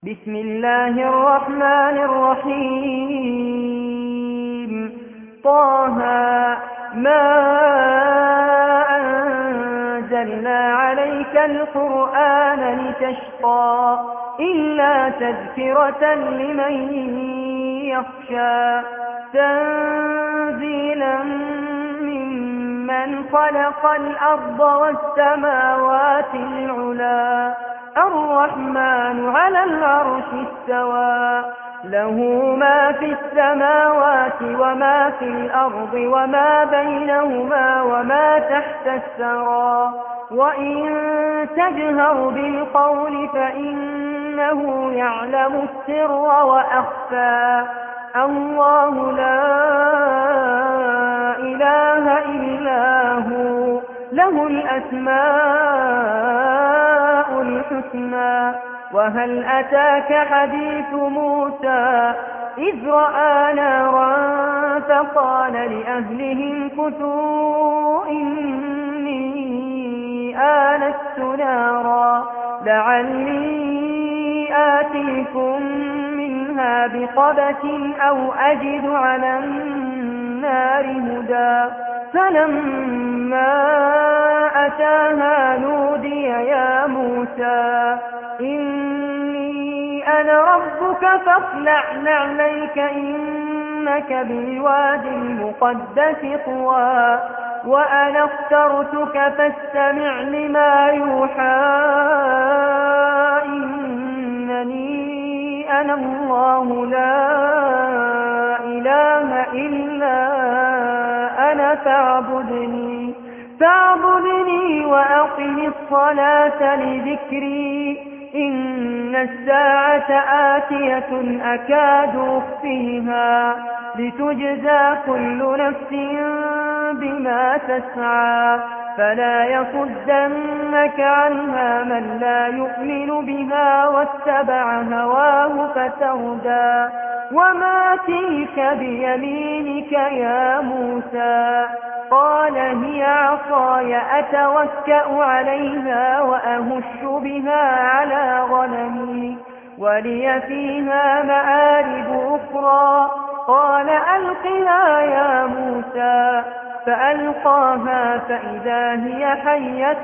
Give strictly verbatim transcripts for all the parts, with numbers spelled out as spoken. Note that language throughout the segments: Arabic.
بسم الله الرحمن الرحيم طه ما أنزلنا عليك القرآن لتشقى إلا تذكرة لمن يخشى تنزيلا ممن خلق الأرض والسماوات العلى الرحمن على العرش استوى له ما في السماوات وما في الأرض وما بينهما وما تحت الثرى وإن تجهر بالقول فإنه يعلم السر وأخفى الله لا إله إلا هو له الأسماء الحسنى وهل أتاك حديث موسى إذ رأى نارا فقال لأهلهم كثوا إني آنست نارا لعلي آتيكم منها بقبس أو أجد على النار هدى فلما أتاها نودي يا موسى إني أنا ربك فاخلع نعليك إنك بالوادي المقدس طوى وأنا اخترتك فاستمع لما يوحى إنني أنا الله لا إله إلا أنا فاعبدني فاعبدني وأقم الصلاة لذكري إن الساعة آتية أكاد أخفيها لتجزى كل نفس بما تسعى فلا يصدنك عنها من لا يؤمن بها واتبع هواه فتردى وما تلك بيمينك يا موسى قال هي عصاي أتوكأ عليها وأهش بها على غنمي ولي فيها مآرب أخرى قال ألقها يا موسى فألقاها فإذا هي حية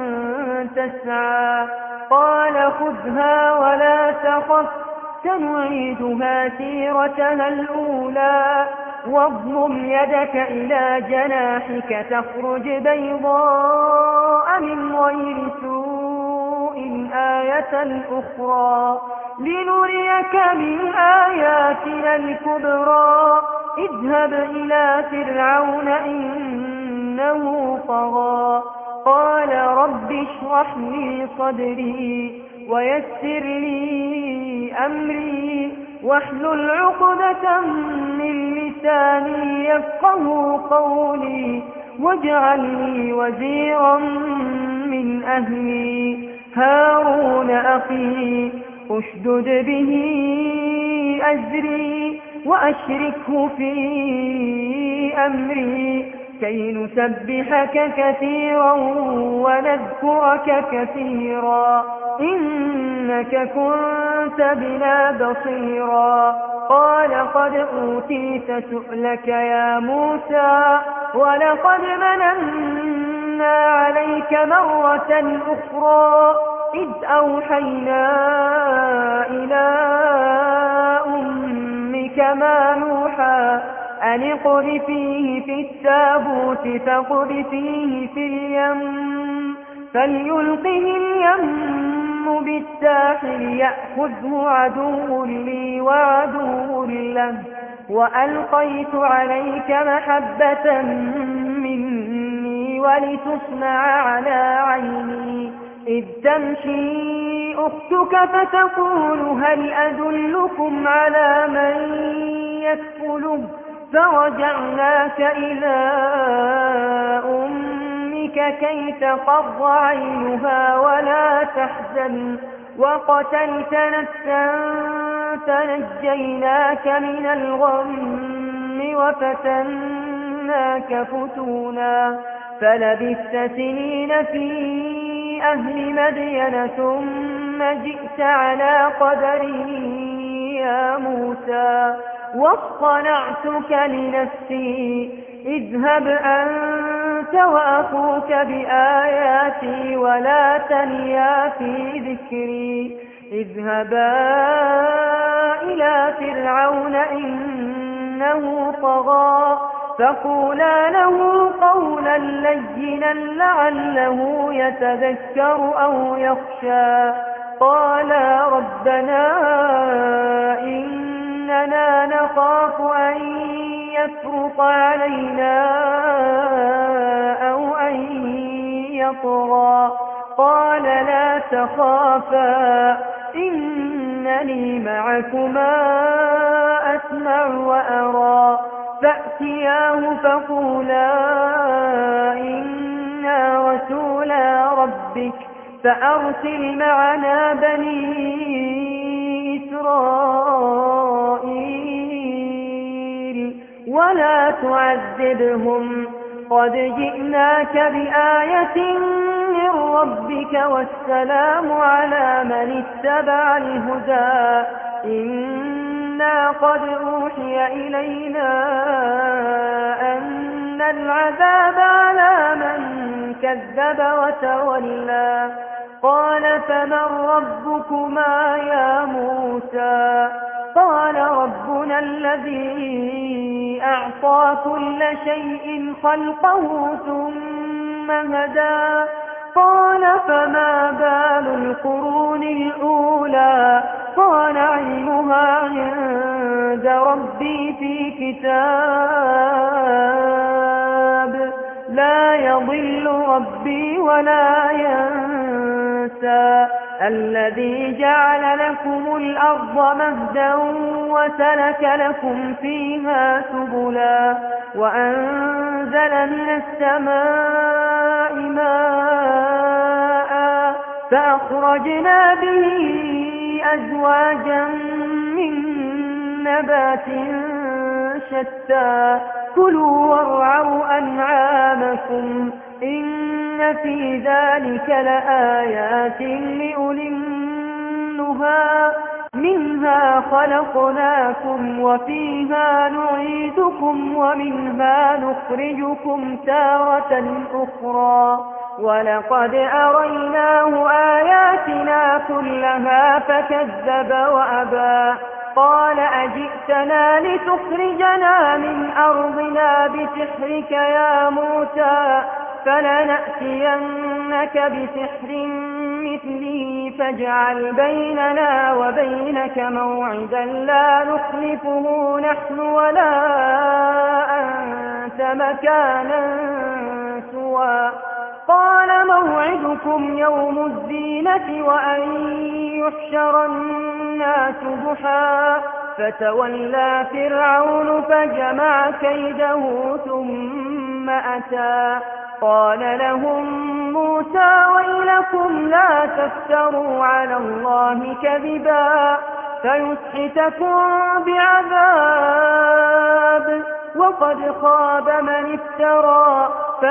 تسعى قال خذها ولا تخف سنعيدها سيرتها الأولى واضمم يدك إلى جناحك تخرج بيضاء من غير سوء آية أخرى لنريك من آياتنا الكبرى اذهب إلى فرعون إنه طغى قال رب اشرح لي صدري ويسر لي أمري واحلل عقدة من لساني يفقه قولي واجعل لي وزيرا من أهلي هارون أخي اشدد به أزري وأشركه في أمري كي نسبحك كثيرا ونذكرك كثيرا إنك كنت بنا بصيرا قال قد أوتيت سؤلك يا موسى ولقد مننا عليك مرة أخرى إذ أوحينا إلى أمك ما نوحى أن اقذفيه في التابوت فاقذفيه في اليم فليلقه اليم بالساحل يأخذه عدو لي وعدو له وألقيت عليك محبة مني ولتصنع على عيني إذ تمشي أختك فتقول هل أدلكم على من يكفله فرجعناك إلى أمك كي تقر عينها ولا تحزن وقتلت نفسا فنجيناك من الغم وفتناك فتونا فلبثت سنين في أهل مدين ثم جئت على قدري يا موسى واصطنعتك لنفسي اذهب أنت وأخوك بآياتي ولا تنيا في ذكري اذهبا إلى فرعون إنه طغى فقولا له قولا لينا لعله يتذكر أو يخشى قالا ربنا إننا نخاف أن يفرط علينا أو أن يطغى قال لا تخافا إنني معكما أسمع وأرى فأتياه فقولا إنا رسولا ربك فأرسل معنا بني إسرائيل ولا تعذبهم قد جئناك بآية من ربك والسلام على من اتبع الهدى إنا قد أوحي إلينا أن العذاب على من كذب وتولى قال فمن ربكما يا موسى قال ربنا الذي أعطى كل شيء خلقه ثم هدى قال فما بال القرون الأولى قال علمها عند ربي في كتاب لا يضل ربي ولا ينسى الذي جعل لكم الأرض مهدا وسلك لكم فيها سبلا وأنزل من السماء ماء فأخرجنا به أزواجا من نبات شتى كلوا وارعوا أنعامكم إن في ذلك لآيات لأولي النهى منها خلقناكم وفيها نعيدكم ومنها نخرجكم تارة أخرى ولقد أريناه آياتنا كلها فكذب وأبى قال أجئتنا لتخرجنا من أرضنا بسحرك يا موسى فلنأتينك بسحر مثله فاجعل بيننا وبينك موعدا لا نخلفه نحن ولا أنت مكانا سوى قال موعدكم يوم الزينة وأن يحشر الناس ضحى فتولى فرعون فجمع كيده ثم أتى قال لهم موسى ويلكم لا تفتروا على الله كذبا فيسحتكم بعذاب وقد خاب من افترى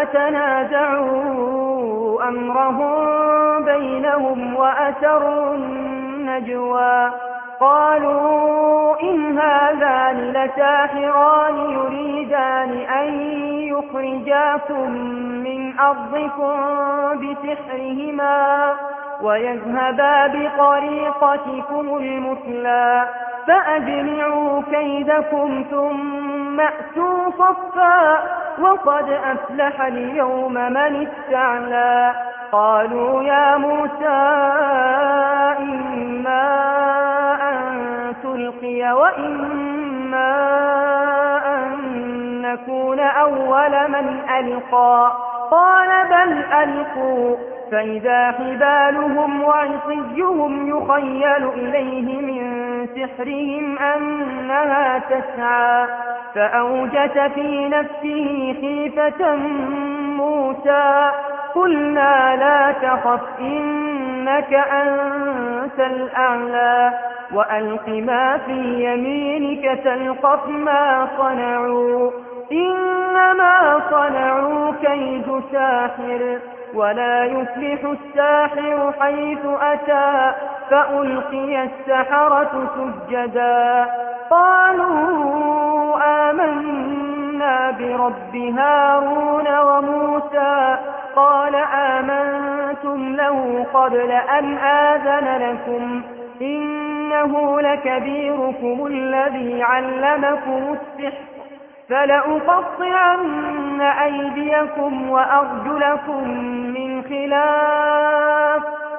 فتنازعوا أمرهم بينهم وأسروا النجوى قالوا إن هذان لساحران يريدان أن يخرجاكم من أرضكم بسحرهما ويذهبا بطريقتكم المثلى فأجمعوا كيدكم ثم أتوا صفا وقد أفلح اليوم من استعلى قالوا يا موسى إما أن تلقي وإما أن نكون أول من ألقى قال بل ألقوا فإذا حبالهم وعصيهم يخيل إليه من سحرهم أنها تسعى فأوجس في نفسه خيفة موسى قلنا لا تخف إنك أنت الأعلى وألق ما في يمينك تلقف ما صنعوا إنما صنعوا كيد ساحر ولا يفلح الساحر حيث أتى فألقي السحرة سجدا قالوا آمنا برب هارون وموسى قال آمنتم له قبل أن آذن لكم إنه لكبيركم الذي علمكم السحر فلأقطعن أيديكم وأرجلكم من خلاف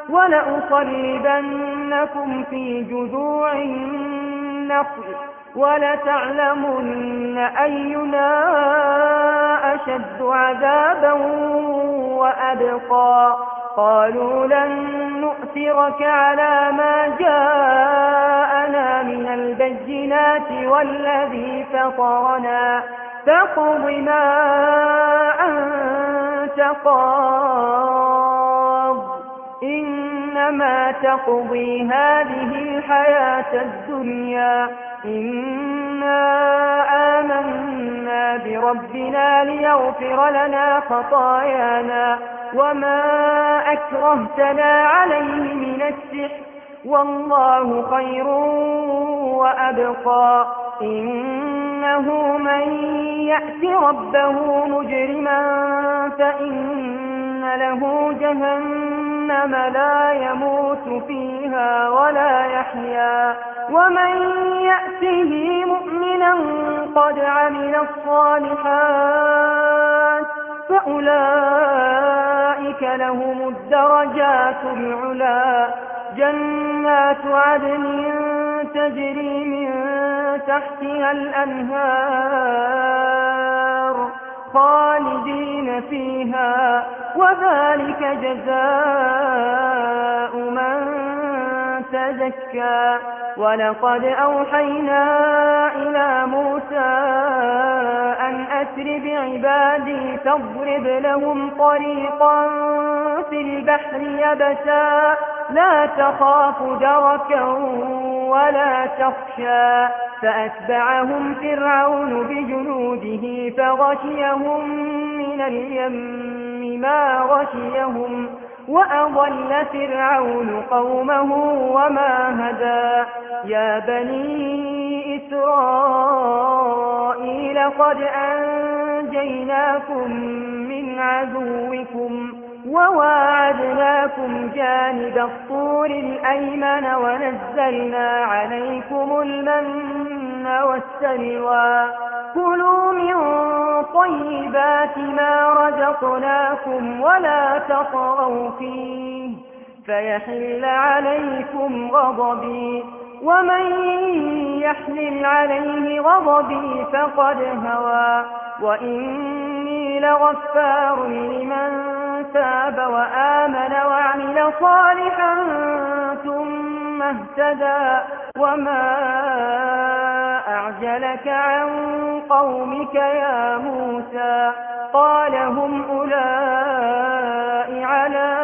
ولأصلبنكم في جذوع النخل ولتعلمن أينا أشد عذابا وأبقى قالوا لن نؤثرك على ما جاءنا من البينات والذي فطرنا فاقض ما أنت قاض إنما تقضي هذه الحياة الدنيا إنا آمنا بربنا ليغفر لنا خطايانا وما أكرهتنا عليه من السحر والله خير وأبقى إنه من يأت ربه مجرما فإن له جهنم لا يموت فيها ولا يحيا ومن يأته مؤمنا قد عمل الصالحات فأولئك لهم الدرجات العلا جنات عدن تجري من تحتها الأنهار خالدين فيها وذلك جزاء من تزكى ولقد أوحينا إلى موسى أن أسر بعبادي فاضرب لهم طريقا في البحر يبسا لا تخاف دركا ولا تخشى فأتبعهم فرعون بجنوده فغشيهم من اليم ما غشيهم وأضل فرعون قومه وما هدى يا بني إسرائيل قد أنجيناكم من عدوكم وواعدناكم جانب الطور الأيمن ونزلنا عليكم المن والسلوى كلوا من طيبات ما رزقناكم ولا تطغوا فيه فيحل عليكم غضبي ومن يحلل عليه غضبي فقد هوى وإني لغفار لمن تاب وآمن وعمل صالحا ثم اهتدى وما أعجلك عن قومك يا موسى قال هم أولئك على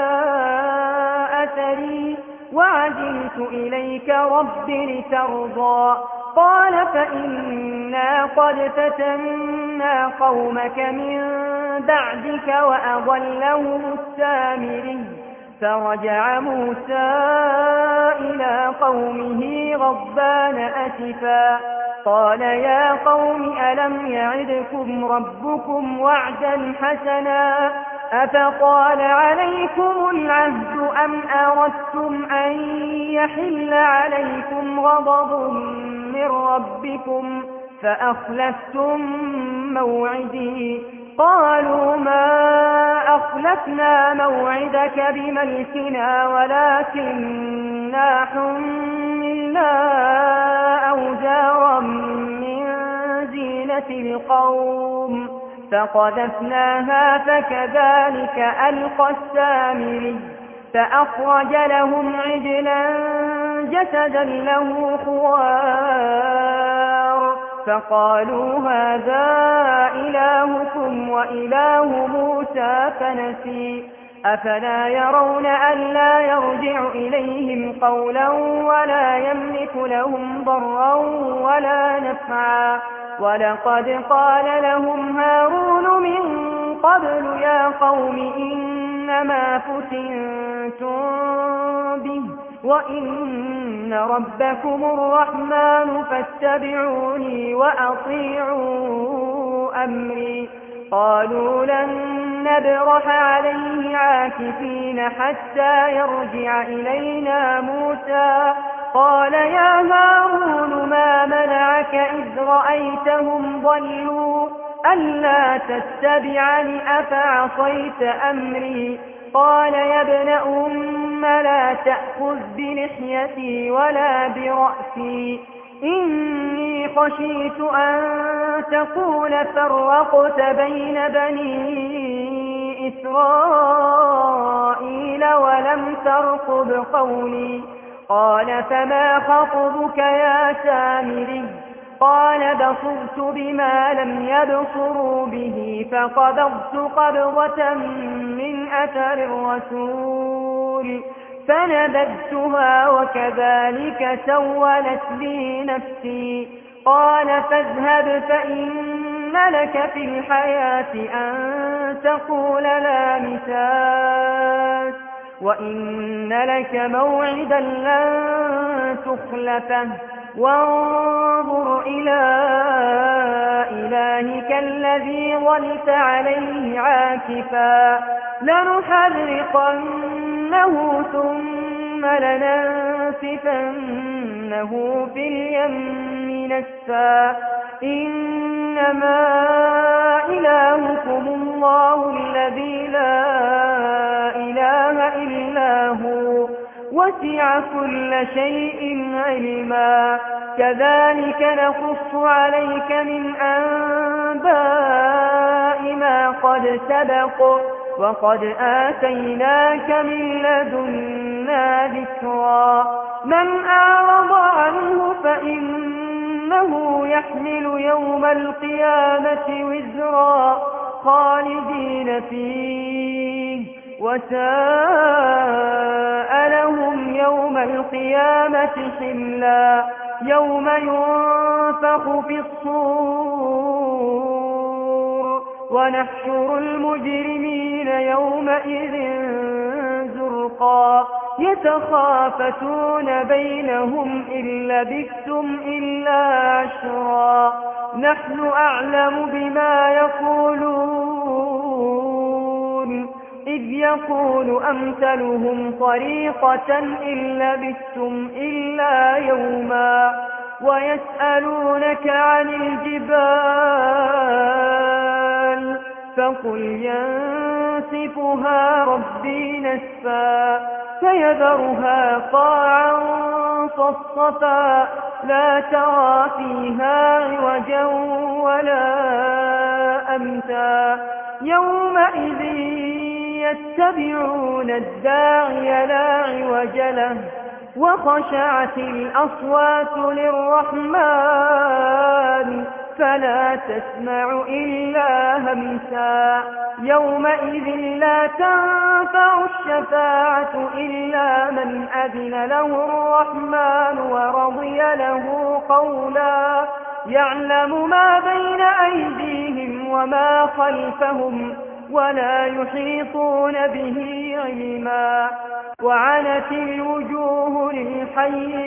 أثري وعجلت إليك رب لترضى قال فإنا قد فتنا قومك من بعدك وأضلهم السامري فرجع موسى إلى قومه غضبان أسفا قال يا قوم ألم يعدكم ربكم وعدا حسنا أفطال عليكم العهد أم أردتم أن يحل عليكم غضب من ربكم فأخلفتم موعدي قالوا ما أخلفنا موعدك بملكنا ولكننا حملنا أوزارا من زينة القوم فقذفناها فكذلك ألقى السامري فأخرج لهم عجلا جسدا له خوار فقالوا هذا إلهكم وإله موسى فنسي أفلا يرون ألا يرجع إليهم قولا ولا يملك لهم ضرا ولا نفعا ولقد قال لهم هارون من قبل يا قوم إن إنما فتنتم به وإن ربكم الرحمن فاتبعوني وأطيعوا أمري. قالوا لن نبرح عليه عاكفين حتى يرجع إلينا موسى. قال يا هارون ما منعك إذ رأيتهم ضلوا ألا تتبعني أفعصيت أمري. قال يا ابن أم لا تأخذ بلحيتي ولا برأسي إني خشيت أن تقول فرقت بين بني إسرائيل ولم ترقب قولي. قال فما خطبك يا سامري؟ قال بصرت بما لم يبصروا به فقبضت قبضة من أثر الرسول فنبذتها وكذلك سولت لي نفسي. قال فاذهب فإن لك في الحياة أن تقول لا مساس وإن لك موعدا لن تخلفه وانظر إلى إلهك الذي ظلت عليه عاكفا لنحرقنه ثم لننسفنه في اليم نسفا. إنما إلهكم الله الذي لا إله إلا هو وسع كل شيء علما. كذلك نقص عليك من أنباء ما قد سبق وقد آتيناك من لدنا ذكرا. من أعرض عنه فإنه يحمل يوم القيامة وزرا خالدين فيه وساء لهم يوم القيامة حملا. يوم ينفخ في الصور ونحشر المجرمين يومئذ زرقا يتخافتون بينهم إن لبثتم إلا عشرا. نحن أعلم بما يقولون إذ يقول أمثلهم طريقة إن لبثتم إلا يوما. ويسألونك عن الجبال فقل ينسفها ربي نسفا فيذرها قاعا صفصفا لا ترى فيها عوجا ولا أمتا. يومئذ يتبعون الداعي لا عوج له وخشعت الأصوات للرحمن فلا تسمع إلا همسا. يومئذ لا تنفع الشفاعة إلا من أذن له الرحمن ورضي له قولا. يعلم ما بين أيديهم وما خلفهم ولا يحيطون به علما. وعنت الوجوه للحي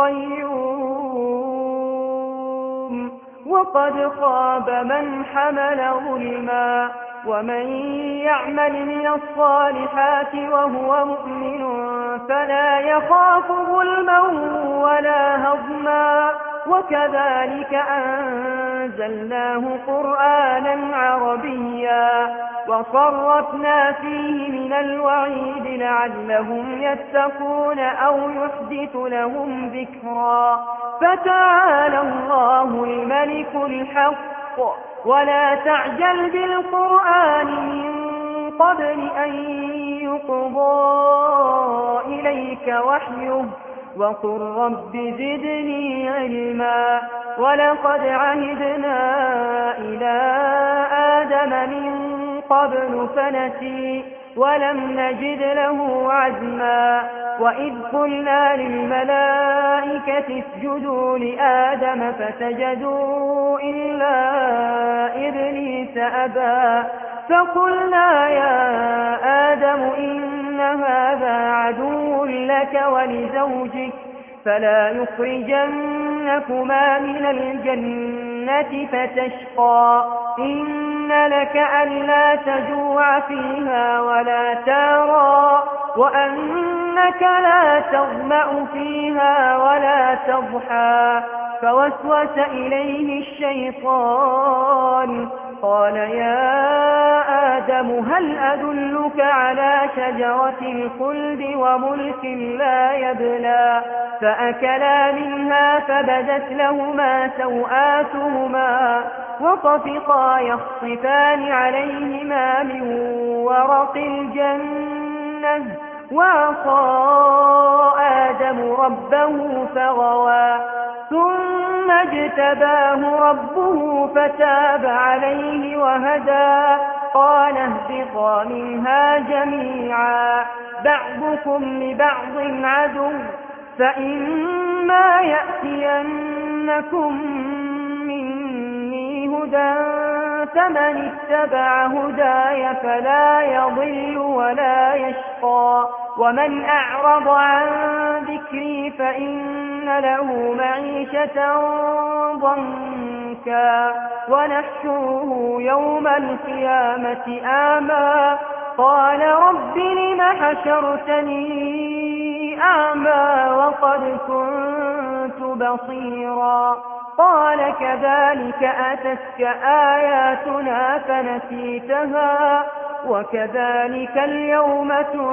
القيوم وقد خاب من حمل ظلما. ومن يعمل من الصالحات وهو مؤمن فلا يخاف ظلما ولا هضما. وكذلك أنزلناه قرآنا عربيا وصرفنا فيه من الوعيد لعلهم يتقون أو يحدث لهم ذكرا. فتعالى الله الملك الحق ولا تعجل بالقرآن من قبل أن يقضى إليك وحيه وقل رب زدني علما. ولقد عهدنا إلى آدم من قبل فنسي ولم نجد له عزما. وإذ قلنا للملائكة اسجدوا لآدم فسجدوا إلا إبليس أبى فقلنا يا آدم إن هذا عدو لك ولزوجك فلا يخرجنكما من الجنة فتشقى إن لك ألا تجوع فيها ولا تارى وأنك لا تظمأ فيها ولا تضحى فوسوس إليه الشيطان قال يا آدم هل أدلك على شجرة الخلد وملك لا يبلى فأكلا منها فبدت لهما سوآتهما وطفقا يخصفان عليهما من ورق الجنة وعصى آدم ربه فغوى ثم اجتباه ربه فتاب عليه وهدى قال اهبطا منها جميعا بعضكم لبعض عدو فإما يأتينكم مني هدى فمن اتبع هداي فلا يضل ولا يشقى ومن أعرض عن ذكري فإن له معيشة ضنكا ونحشره يوم القيامة أعمى قال رب لم حشرتني أعمى وقد كنت بصيرا قال كذلك أتتك آياتنا فنسيتها وكذلك اليوم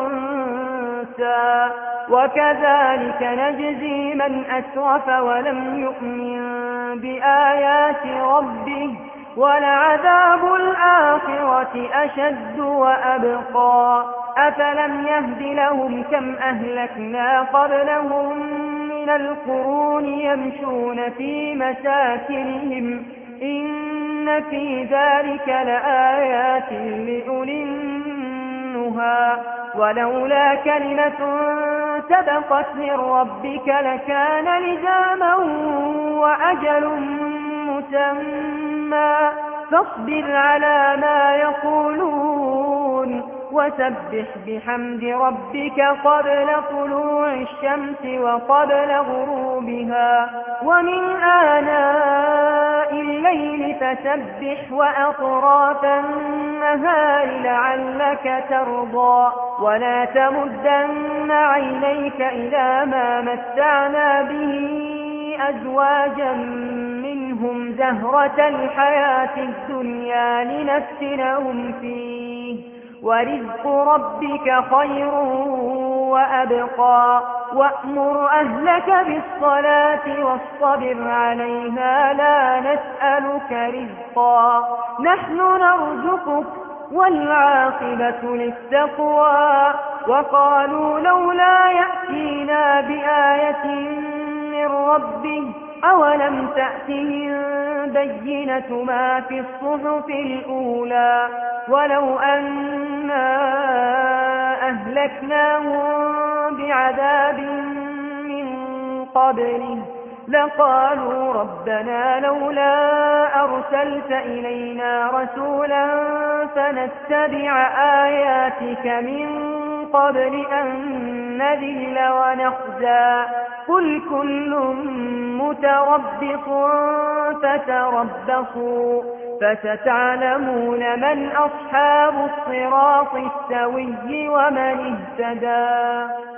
تنسى وكذلك نجزي من أسرف ولم يؤمن بآيات ربه ولعذاب الآخرة أشد وأبقى أفلم يهد لهم كم أهلكنا قبلهم من القرون يمشون في مساكنهم إن في ذلك لآيات لأولي النهى ولولا كلمة سبقت من ربك لكان لزاما وأجل مسمى فاصبر على ما يقولون وسبح بحمد ربك قبل طلوع الشمس وقبل غروبها ومن آناء الليل فسبح وأطراف النهار لعلك ترضى ولا تمدن عينيك إلى ما متعنا به أزواجا منهم زهرة الحياة الدنيا لنفتنهم فيه ورزق ربك خير وأبقى وأمر أهلك بالصلاة واصطبر عليها لا نسألك رزقا نحن نرزقك والعاقبة للتقوى وقالوا لولا يأتينا بآية من ربه أولم تأتهم بينة ما في الصحف الأولى ولو أنا أهلكناهم بعذاب من قبله لقالوا ربنا لولا أرسلت إلينا رسولا فنتبع آياتك من قبل أن نذل ونخزى قل كل متربص فتربصوا فستعلمون من أصحاب الصراط السوي ومن اهتدى